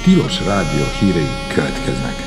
Tilos Rádió hírei következnek.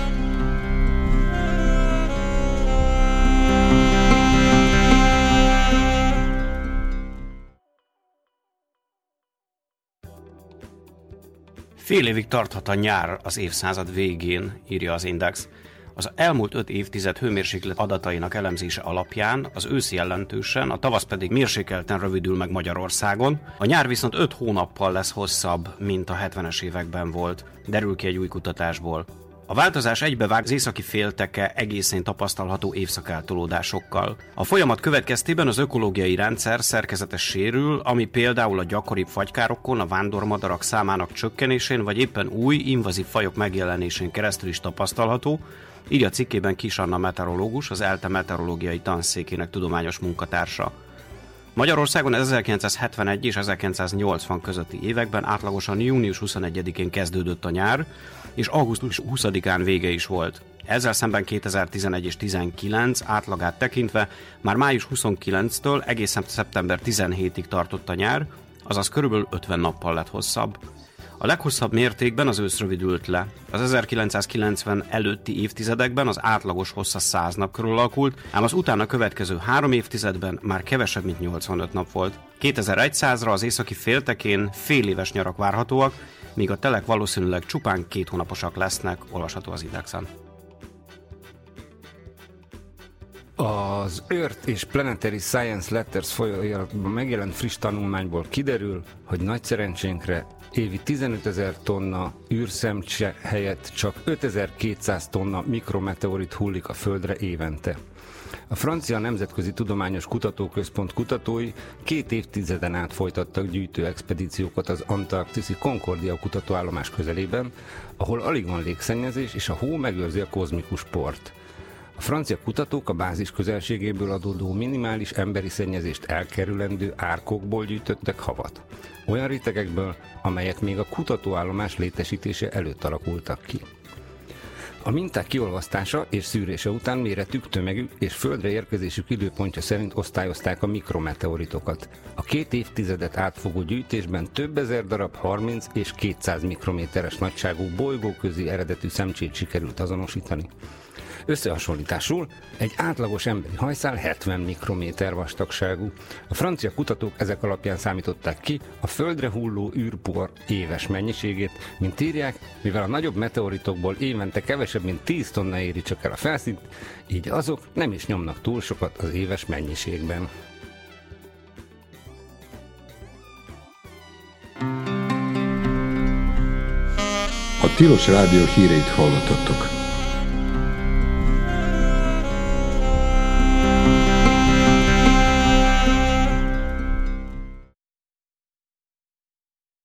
Fél évig tarthat a nyár az évszázad végén, írja az Index. Az elmúlt 5 évtized hőmérséklet adatainak elemzése alapján az ősz jelentősen, a tavasz pedig mérsékelten rövidül meg Magyarországon. A nyár viszont 5 hónappal lesz hosszabb, mint a 70-es években volt, derül ki egy új kutatásból. A változás egybevág az északi félteke egészén tapasztalható évszakeltolódásokkal. A folyamat következtében az ökológiai rendszer szerkezete sérül, ami például a gyakoribb fagykárokon, a vándormadarak számának csökkenésén, vagy éppen új, invazív fajok megjelenésén keresztül is tapasztalható, így a cikkében Kis Anna meteorológus, az ELTE meteorológiai tanszékének tudományos munkatársa. Magyarországon 1971 és 1980 közötti években átlagosan június 21-én kezdődött a nyár, és augusztus 20-án vége is volt. Ezzel szemben 2011 és 19 átlagát tekintve már május 29-től egészen szeptember 17-ig tartott a nyár, azaz körülbelül 50 nappal lett hosszabb. A leghosszabb mértékben az ősz rövidült le. Az 1990 előtti évtizedekben az átlagos hossza 100 nap körül alakult, ám az utána következő 3 évtizedben már kevesebb, mint 85 nap volt. 2100-ra az északi féltekén féléves nyarak várhatóak, míg a telek valószínűleg csupán 2 hónaposak lesznek, olvasható az Indexen. Az Earth és Planetary Science Letters folyóiratban megjelent friss tanulmányból kiderül, hogy nagy szerencsénkre évi 15 000 tonna űrszemcse helyett csak 5200 tonna mikrometeorit hullik a Földre évente. A francia Nemzetközi Tudományos Kutatóközpont kutatói 2 évtizeden át folytattak gyűjtő expedíciókat az antarktiszi Concordia kutatóállomás közelében, ahol alig van légszennyezés és a hó megőrzi a kozmikus port. A francia kutatók a bázis közelségéből adódó minimális emberi szennyezést elkerülendő árkokból gyűjtöttek havat. Olyan rétegekből, amelyek még a kutatóállomás létesítése előtt alakultak ki. A minták kiolvasztása és szűrése után méretük, tömegük és földre érkezésük időpontja szerint osztályozták a mikrometeoritokat. A 2 évtizedet átfogó gyűjtésben több ezer darab 30 és 200 mikrométeres nagyságú bolygóközi eredetű szemcsét sikerült azonosítani. Összehasonlításul egy átlagos emberi hajszál 70 mikrométer vastagságú. A francia kutatók ezek alapján számították ki a Földre hulló űrpor éves mennyiségét, mint írják, mivel a nagyobb meteoritokból évente kevesebb, mint 10 tonna éri csak el a felszínt, így azok nem is nyomnak túl sokat az éves mennyiségben. A Tilos Rádió híreit hallottatok.